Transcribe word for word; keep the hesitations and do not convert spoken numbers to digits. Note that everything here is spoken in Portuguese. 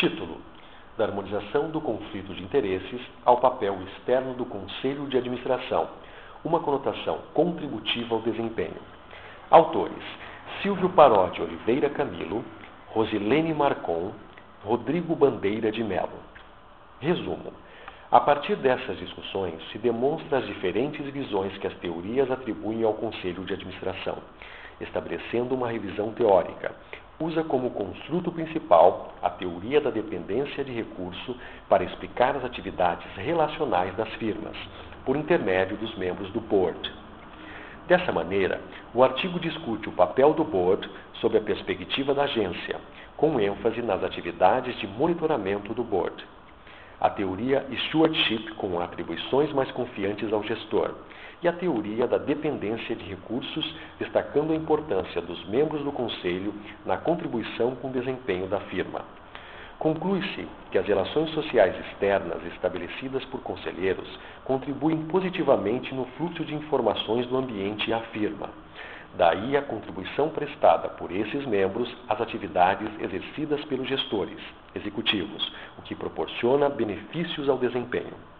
Título: Da harmonização do conflito de interesses ao papel externo do Conselho de Administração, uma conotação contributiva ao desempenho. Autores: Silvio Parodi Oliveira Camilo, Rosilene Marcon, Rodrigo Bandeira de Melo. Resumo: a partir dessas discussões se demonstra as diferentes visões que as teorias atribuem ao Conselho de Administração, estabelecendo uma revisão teórica. Usa como construto principal a teoria da dependência de recurso para explicar as atividades relacionais das firmas, por intermédio dos membros do Board. Dessa maneira, o artigo discute o papel do Board sob a perspectiva da agência, com ênfase nas atividades de monitoramento do Board. A teoria Stewardship, com atribuições mais confiantes ao gestor, e a teoria da dependência de recursos, destacando a importância dos membros do Conselho na contribuição com o desempenho da firma. Conclui-se que as relações sociais externas estabelecidas por conselheiros contribuem positivamente no fluxo de informações do ambiente à firma. Daí a contribuição prestada por esses membros às atividades exercidas pelos gestores executivos, o que proporciona benefícios ao desempenho.